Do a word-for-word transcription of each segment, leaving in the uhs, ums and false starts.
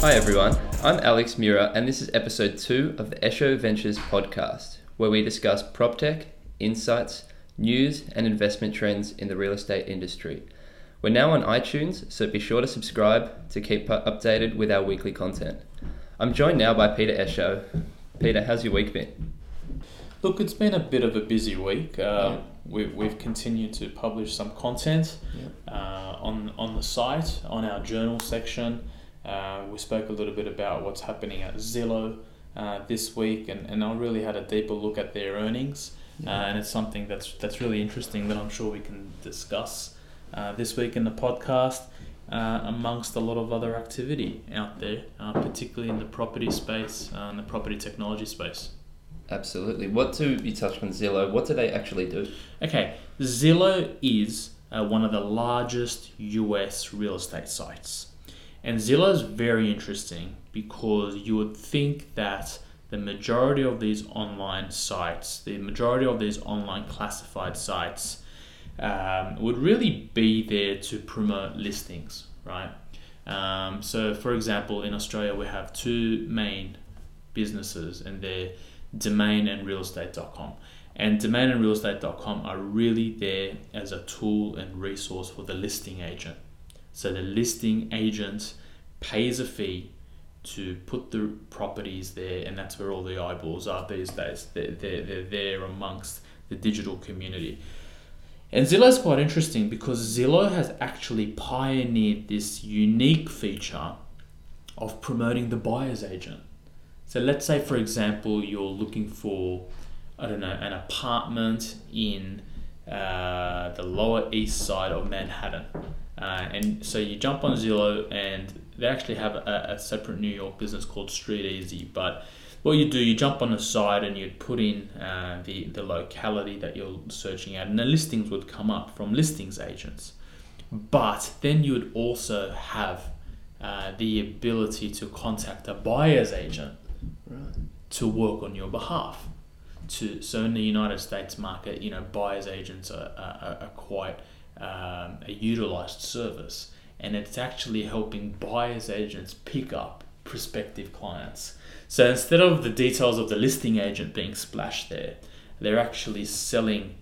Hi everyone, I'm Alex Mura and this is episode two of the Esho Ventures podcast, where we discuss PropTech, insights, news and investment trends in the real estate industry. We're now on iTunes, so be sure to subscribe to keep updated with our weekly content. I'm joined now by Peter Esho. Peter, how's your week been? Look, it's been a bit of a busy week. Uh, Yeah. we've, we've continued to publish some content Yeah. uh, on, on the site, on our journal section. Uh, we spoke a little bit about what's happening at Zillow uh, this week, and, and I really had a deeper look at their earnings. Uh, and it's something that's that's really interesting that I'm sure we can discuss uh, this week in the podcast, uh, amongst a lot of other activity out there, uh, particularly in the property space uh, and the property technology space. Absolutely. What do you touch on Zillow? What do they actually do? Okay, Zillow is uh, one of the largest U S real estate sites. And Zillow is very interesting because you would think that the majority of these online sites, the majority of these online classified sites, um, would really be there to promote listings, right? Um, so, for example, in Australia, we have two main businesses, and they're Domain and real estate dot com. And Domain and real estate dot com are really there as a tool and resource for the listing agent. So the listing agent pays a fee to put the properties there, and that's where all the eyeballs are these days. They're, they're, they're there amongst the digital community. And Zillow is quite interesting because Zillow has actually pioneered this unique feature of promoting the buyer's agent. So let's say, for example, you're looking for, I don't know, an apartment in uh, the Lower East Side of Manhattan. Uh, and so you jump on Zillow, and they actually have a, a separate New York business called StreetEasy. But what you do, you jump on the site and you'd put in uh, the, the locality that you're searching at, and the listings would come up from listings agents. But then you would also have uh, the ability to contact a buyer's agent Right. to work on your behalf. To so in the United States market, you know, buyers agents are, are, are quite um, a utilized service, and it's actually helping buyers agents pick up prospective clients. So instead of the details of the listing agent being splashed there, they're actually selling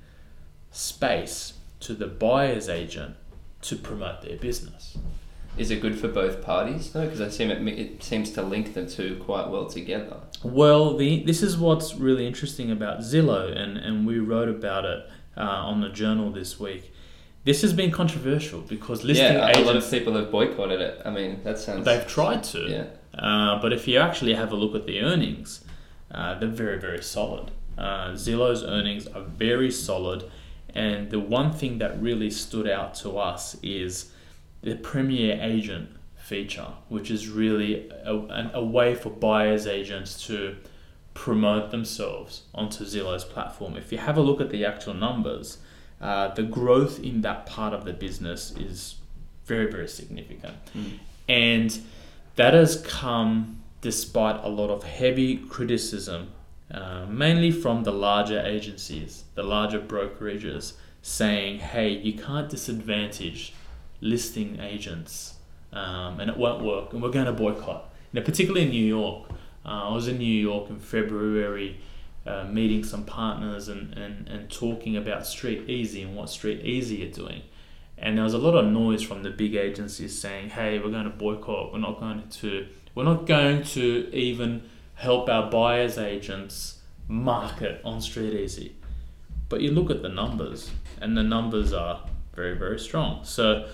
space to the buyer's agent to promote their business. Is it good for both parties though? Because I seem it, it seems to link the two quite well together. Well, the this is what's really interesting about Zillow, and, and we wrote about it uh, on the journal this week. This has been controversial because listing yeah, agents... a lot of people have boycotted it. I mean, that sounds... They've tried to. Yeah. Uh, but if you actually have a look at the earnings, uh, they're very, very solid. Uh, Zillow's earnings are very solid, and the one thing that really stood out to us is the Premier Agent feature, which is really a, a way for buyers agents to promote themselves onto Zillow's platform. If you have a look at the actual numbers, uh, the growth in that part of the business is very, very significant. Mm. And that has come despite a lot of heavy criticism, uh, mainly from the larger agencies, the larger brokerages, saying, hey, you can't disadvantage listing agents, um, and it won't work, and we're going to boycott. You know, particularly in New York. Uh, I was in New York in February, uh, meeting some partners and, and, and talking about StreetEasy and what StreetEasy are doing. And there was a lot of noise from the big agencies saying, hey, we're going to boycott, we're not going to we're not going to even help our buyers agents market on StreetEasy. But you look at the numbers, and the numbers are very, very strong. So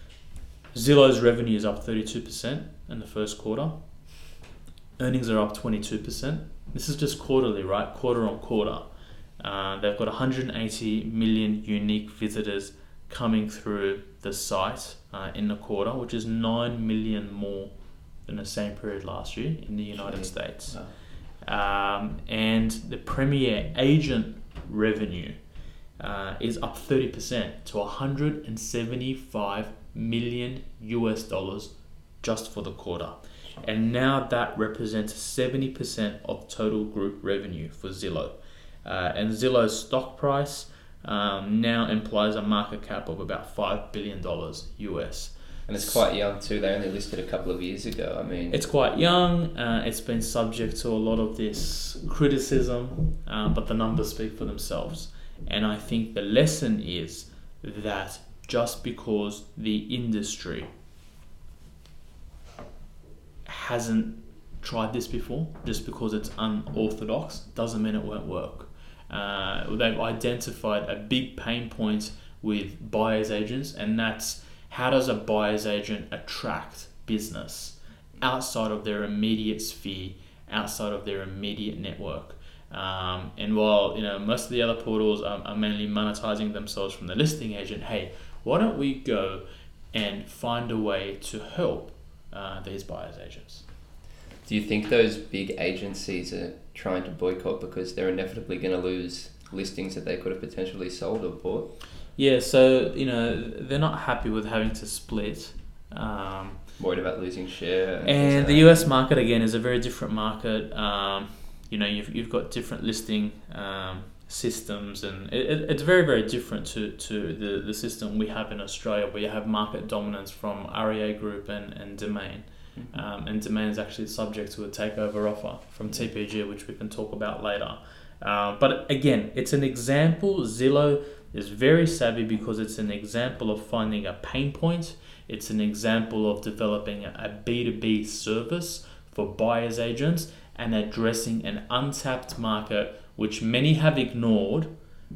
Zillow's revenue is up thirty-two percent in the first quarter. Earnings are up twenty-two percent. This is just quarterly, right? Quarter on quarter. Uh, they've got one hundred eighty million unique visitors coming through the site uh, in the quarter, which is nine million more than the same period last year in the United States. Wow. Um, and the Premier Agent revenue uh, is up thirty percent to one hundred seventy-five million U S dollars just for the quarter. And now that represents seventy percent of total group revenue for Zillow. Uh, and Zillow's stock price um, now implies a market cap of about five billion dollars U S. And it's quite young too. They only listed a couple of years ago. I mean, it's quite young. Uh, it's been subject to a lot of this criticism, um, but the numbers speak for themselves. And I think the lesson is that just because the industry hasn't tried this before, just because it's unorthodox, doesn't mean it won't work. Uh, they've identified a big pain point with buyer's agents, and that's how does a buyer's agent attract business outside of their immediate sphere, outside of their immediate network. Um, and while you know most of the other portals are, are mainly monetizing themselves from the listing agent, hey, why don't we go and find a way to help uh, these buyer's agents? Do you think those big agencies are trying to boycott because they're inevitably going to lose listings that they could have potentially sold or bought? Yeah, so you know they're not happy with having to split. Um, Worried about losing share. And, and the U S market again is a very different market. Um, you know, you've you've got different listing um, systems, and it, it's very very different to, to the, the system we have in Australia, where you have market dominance from R E A Group and and Domain. Mm-hmm. Um, and Domain is actually subject to a takeover offer from T P G, which we can talk about later. Uh, but again, it's an example. Zillow is very savvy because it's an example of finding a pain point. It's an example of developing a B two B service for buyer's agents and addressing an untapped market which many have ignored,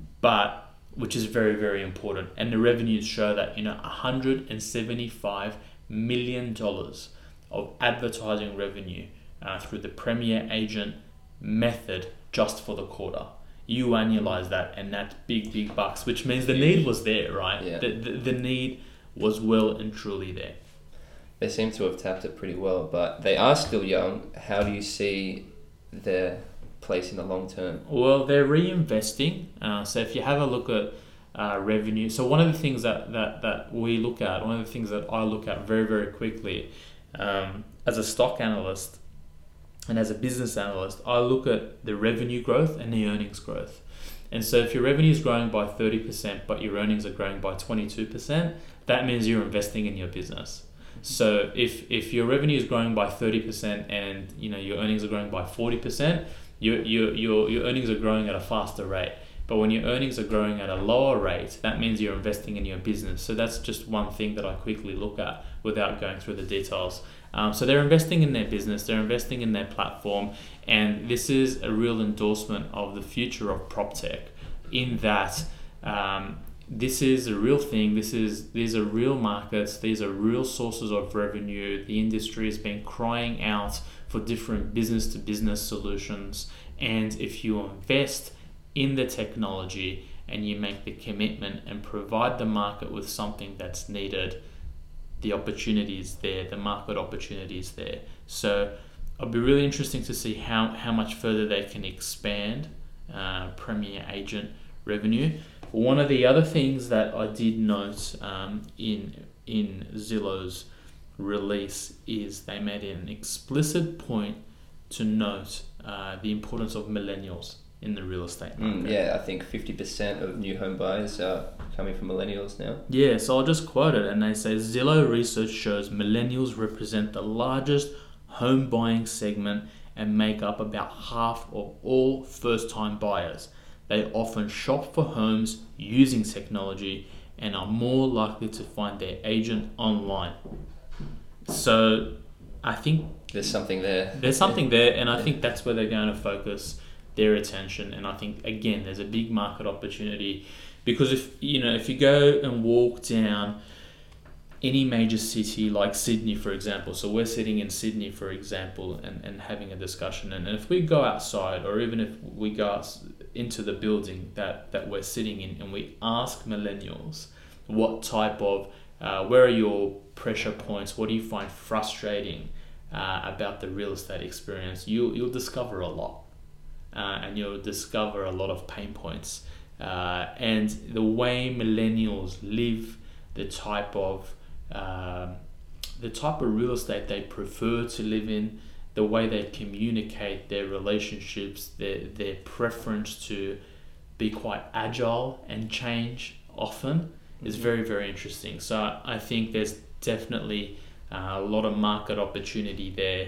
but which is very, very important. And the revenues show that, you know, one hundred seventy-five million dollars of advertising revenue uh, through the Premier Agent method just for the quarter. You annualize that, and that's big, big bucks, which means the need was there, right? Yeah. The, the, the need was well and truly there. They seem to have tapped it pretty well, but they are still young. How do you see their place in the long term? Well, they're reinvesting. Uh, so if you have a look at uh, revenue, so one of the things that, that, that we look at, one of the things that I look at very, very quickly um, as a stock analyst and as a business analyst, I look at the revenue growth and the earnings growth. And so if your revenue is growing by thirty percent, but your earnings are growing by twenty-two percent, that means you're investing in your business. So if, if your revenue is growing by thirty percent and you know your earnings are growing by forty percent, your, your, your, your earnings are growing at a faster rate. But when your earnings are growing at a lower rate, that means you're investing in your business. So that's just one thing that I quickly look at without going through the details. Um, so they're investing in their business, they're investing in their platform, and this is a real endorsement of the future of PropTech in that um, this is a real thing. This is these are real markets. These are real sources of revenue. The industry has been crying out for different business-to-business solutions, and if you invest in the technology and you make the commitment and provide the market with something that's needed, the opportunity is there, the market opportunity is there. So it'll be really interesting to see how, how much further they can expand uh, Premier Agent revenue. One of the other things that I did note um, in in Zillow's release is they made an explicit point to note uh, the importance of millennials in the real estate market. Mm, yeah, I think fifty percent of new home buyers are coming from millennials now. Yeah, so I'll just quote it, and they say, Zillow research shows millennials represent the largest home buying segment and make up about half of all first-time buyers. They often shop for homes using technology and are more likely to find their agent online. So I think There's something there. there's something there, and I think that's where they're going to focus their attention. And I think, again, there's a big market opportunity, because if you know if you go and walk down any major city like Sydney, for example, so we're sitting in Sydney, for example, and, and having a discussion, and if we go outside, or even if we go out into the building that, that we're sitting in, and we ask millennials what type of uh, where are your pressure points, what do you find frustrating uh, about the real estate experience, you, you'll discover a lot. Uh, and you'll discover a lot of pain points. Uh, and the way millennials live, the type of uh, the type of real estate they prefer to live in, the way they communicate their relationships, their their preference to be quite agile and change often, is very, very interesting. So I think there's definitely uh, a lot of market opportunity there,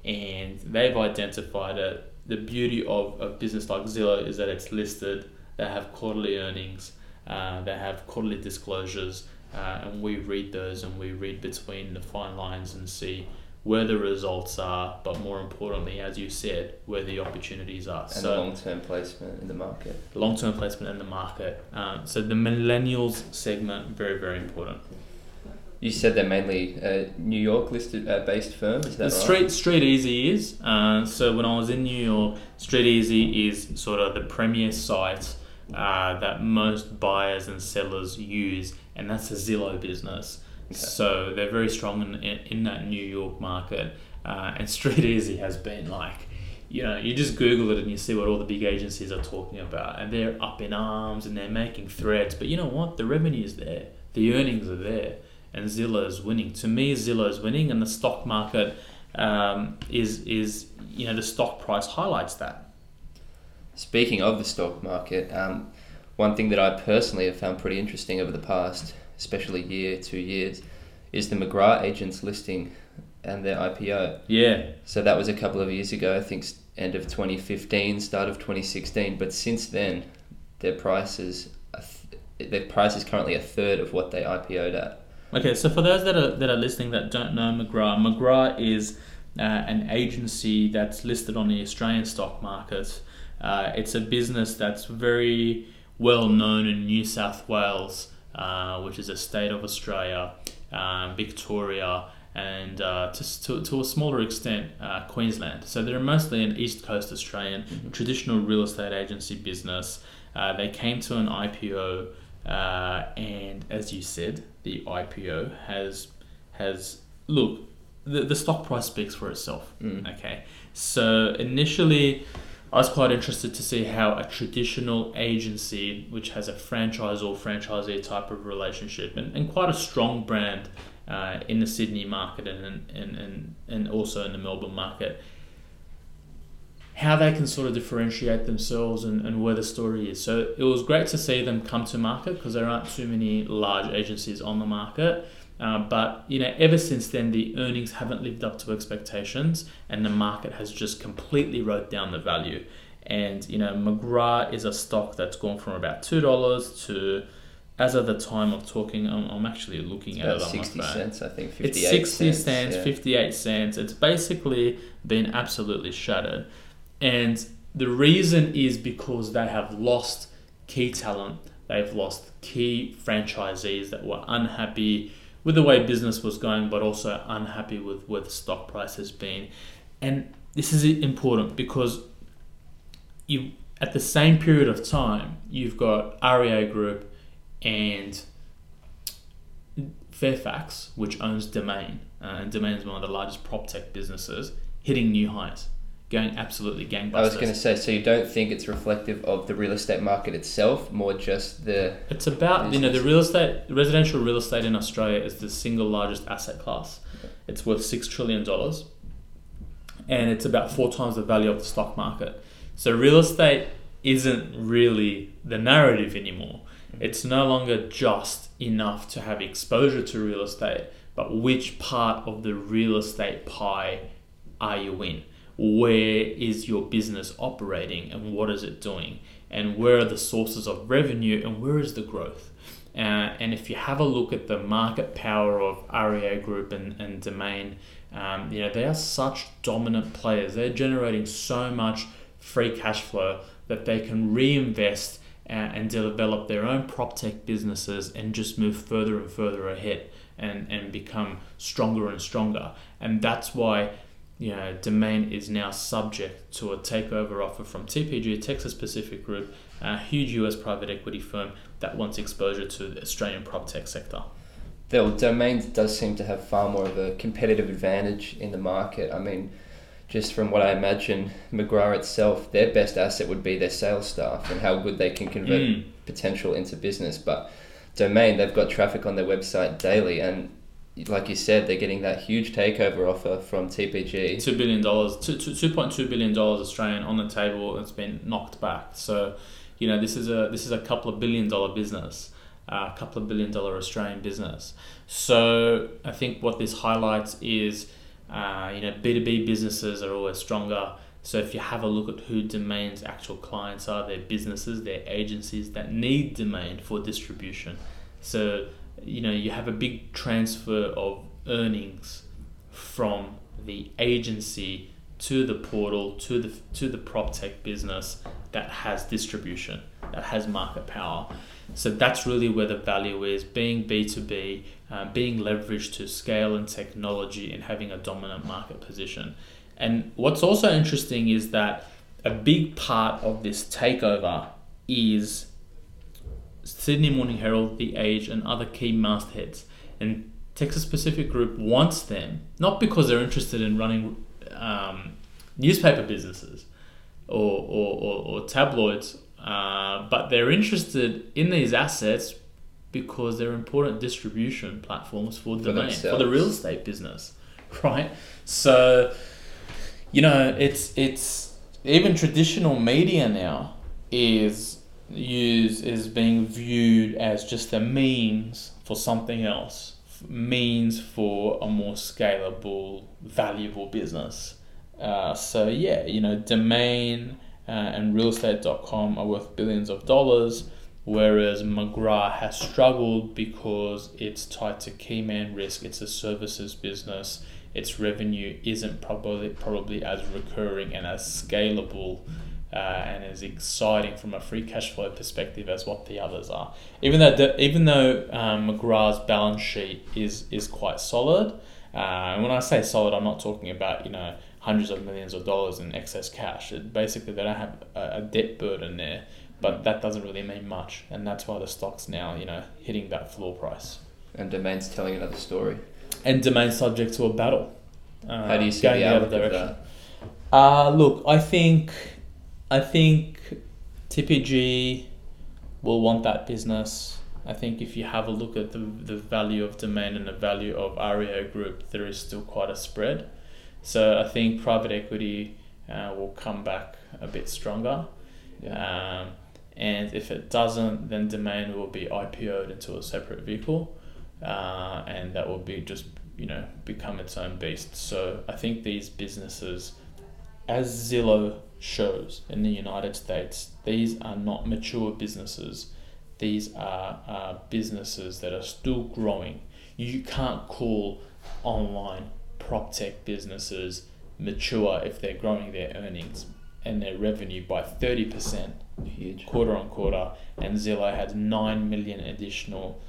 and they've identified it. The beauty of a business like Zillow is that it's listed, they have quarterly earnings, uh, they have quarterly disclosures, uh, and we read those and we read between the fine lines and see where the results are, but more importantly, as you said, where the opportunities are. And so, the long-term placement in the market. Long-term placement in the market. Um, so the millennials segment, very, very important. You said they're mainly a New York listed uh, based firm, is that the right? Street Street Easy is. Uh, so when I was in New York, Street Easy is sort of the premier site uh, that most buyers and sellers use, and that's a Zillow business. Okay. So they're very strong in, in, in that New York market. Uh, and Street Easy has been like, you know, you just Google it and you see what all the big agencies are talking about, and they're up in arms and they're making threads. But you know what? The revenue's there, the earnings are there. And Zillow is winning. To me, Zillow is winning, and the stock market um, is is you know the stock price highlights that. Speaking of the stock market, um, one thing that I personally have found pretty interesting over the past, especially year, two years, is the McGrath Agents listing and their I P O. Yeah. So that was a couple of years ago. I think end of twenty fifteen, start of twenty sixteen. But since then, their prices, their price is currently a third of what they I P O'd at. Okay, so for those that are that are listening that don't know McGrath, McGrath is uh, an agency that's listed on the Australian stock market. Uh, it's a business that's very well known in New South Wales, uh, which is a state of Australia, um, Victoria, and uh, to, to to a smaller extent uh, Queensland. So they're mostly an East Coast Australian mm-hmm. traditional real estate agency business. Uh, they came to an I P O. Uh, and as you said, the I P O has has look the the stock price speaks for itself. Mm. Okay, so initially, I was quite interested to see how a traditional agency, which has a franchise or franchisee type of relationship, and, and quite a strong brand uh, in the Sydney market and and, and and also in the Melbourne market, how they can sort of differentiate themselves and, and where the story is. So it was great to see them come to market because there aren't too many large agencies on the market. Uh, but, you know, ever since then, the earnings haven't lived up to expectations and the market has just completely wrote down the value. And, you know, McGrath is a stock that's gone from about two dollars to, as of the time of talking, I'm, I'm actually looking it's at it on sixty my phone. cents, I think, It's fifty-eight sixty cents, cents, yeah. fifty-eight cents. It's basically been absolutely shattered. And the reason is because they have lost key talent. They've lost key franchisees that were unhappy with the way business was going, but also unhappy with where the stock price has been. And this is important because you, at the same period of time, you've got R E A Group and Fairfax, which owns Domain, uh, and Domain is one of the largest prop tech businesses, hitting new highs. Going absolutely gangbusters. I was going to say, so you don't think it's reflective of the real estate market itself, more just the... It's about, business. You know, the real estate, residential real estate in Australia is the single largest asset class. Okay. It's worth six trillion dollars and it's about four times the value of the stock market. So real estate isn't really the narrative anymore. Mm-hmm. It's no longer just enough to have exposure to real estate, but which part of the real estate pie are you in? Where is your business operating and what is it doing? And where are the sources of revenue and where is the growth? Uh, and if you have a look at the market power of R E A Group and, and Domain, um, you know, they are such dominant players. They're generating so much free cash flow that they can reinvest uh, and develop their own prop tech businesses and just move further and further ahead and, and become stronger and stronger. And that's why, you know, Domain is now subject to a takeover offer from T P G, Texas Pacific Group, a huge U S private equity firm that wants exposure to the Australian prop tech sector. Well, Domain does seem to have far more of a competitive advantage in the market. I mean, just from what I imagine, McGrath itself, their best asset would be their sales staff and how good they can convert mm. potential into business. But Domain, they've got traffic on their website daily, and like you said, they're getting that huge takeover offer from T P G. Two billion dollars, two two point two billion dollars Australian on the table. It's been knocked back. So, you know, this is a this is a couple of billion dollar business, a couple of billion dollar Australian business. So I think what this highlights is, uh, you know, B two B businesses are always stronger. So if you have a look at who Domain's actual clients are, they're businesses, they're agencies that need Domain for distribution. So, you know, you have a big transfer of earnings from the agency to the portal, to the to the PropTech business that has distribution, that has market power. So that's really where the value is, being B two B, uh, being leveraged to scale and technology and having a dominant market position. And what's also interesting is that a big part of this takeover is Sydney Morning Herald, The Age, and other key mastheads. And Texas Pacific Group wants them, not because they're interested in running um, newspaper businesses or, or, or, or tabloids, uh, but they're interested in these assets because they're important distribution platforms for Domain, for, for the real estate business, right? So, you know, it's it's even traditional media now is used is being viewed as just a means for something else, means for a more scalable, valuable business. Uh, so yeah, you know, Domain uh, and real estate dot com are worth billions of dollars, whereas McGrath has struggled because it's tied to key man risk. It's a services business. Its revenue isn't probably probably as recurring and as scalable uh, and as exciting from a free cash flow perspective as what the others are. Even though the, even though um, McGrath's balance sheet is is quite solid, uh, and when I say solid, I'm not talking about, you know, hundreds of millions of dollars in excess cash. It, basically, they don't have a, a debt burden there, but that doesn't really mean much, and that's why the stock's now, you know, hitting that floor price. And Domain's telling another story. And Domain subject to a battle. Uh, How do you see the outlook of that? Uh, look, I think, I think T P G will want that business. I think if you have a look at the the value of Domain and the value of R E O Group, there is still quite a spread. So I think private equity uh, will come back a bit stronger. Yeah. Um, and if it doesn't, then Domain will be I P O'd into a separate vehicle. Uh, and that will be just, you know, become its own beast. So I think these businesses, as Zillow shows in the United States, these are not mature businesses. These are uh, businesses that are still growing. You can't call online PropTech businesses mature if they're growing their earnings and their revenue by thirty percent Huge. quarter on quarter, and Zillow had nine million additional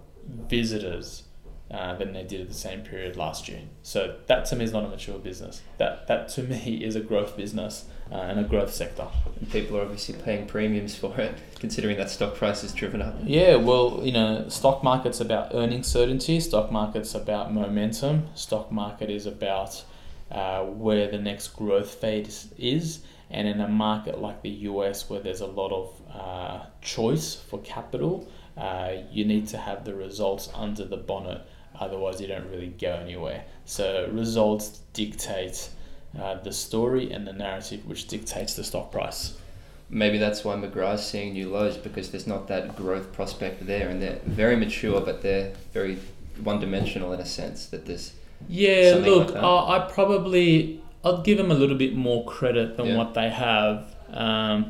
visitors uh, than they did at the same period last year. So that to me is not a mature business. That that to me is a growth business uh, and a growth sector. And people are obviously paying premiums for it, considering that stock price is driven up. Yeah, well, you know, stock market's about earning certainty. Stock market's about momentum. Stock market is about uh, where the next growth phase is. And in a market like the U S, where there's a lot of uh, choice for capital, uh, you need to have the results under the bonnet. Otherwise, you don't really go anywhere. So results dictate uh, the story and the narrative, which dictates the stock price. Maybe that's why McGrath's seeing new lows, because there's not that growth prospect there, and they're very mature, but they're very one-dimensional in a sense. That there's yeah. something Look, like that. uh, I probably I'd give them a little bit more credit than Yeah. what they have, um,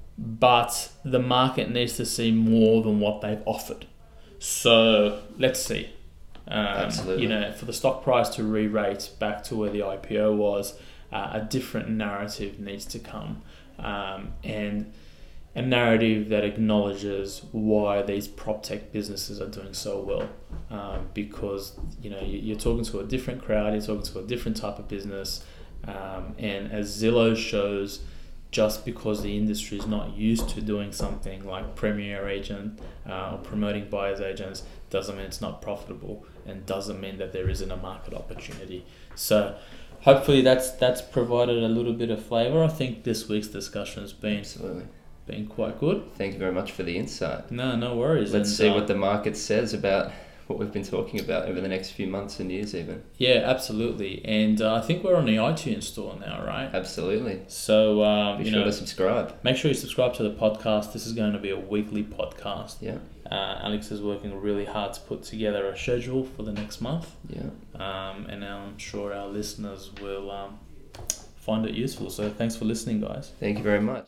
but the market needs to see more than what they've offered. So let's see. Um, Absolutely. You know, for the stock price to re-rate back to where the I P O was, uh, a different narrative needs to come, um, and a narrative that acknowledges why these PropTech businesses are doing so well. Um, because, you know, you- you're talking to a different crowd, you're talking to a different type of business, um, and as Zillow shows, just because the industry is not used to doing something like Premier Agent uh, or promoting buyer's agents doesn't mean it's not profitable, and doesn't mean that there isn't a market opportunity. So hopefully that's that's provided a little bit of flavour. I think this week's discussion has been, Absolutely. been quite good. Thank you very much for the insight. No, no worries. Let's And, see uh, what the market says about what we've been talking about over the next few months and years even. Yeah, absolutely. And uh, I think we're on the iTunes store now, right? Absolutely. So, um, Be you sure know, to subscribe. make sure you subscribe to the podcast. This is going to be a weekly podcast. Yeah. Uh, Alex is working really hard to put together a schedule for the next month. Yeah. Um, and I'm sure our listeners will um, find it useful. So thanks for listening, guys. Thank you very much.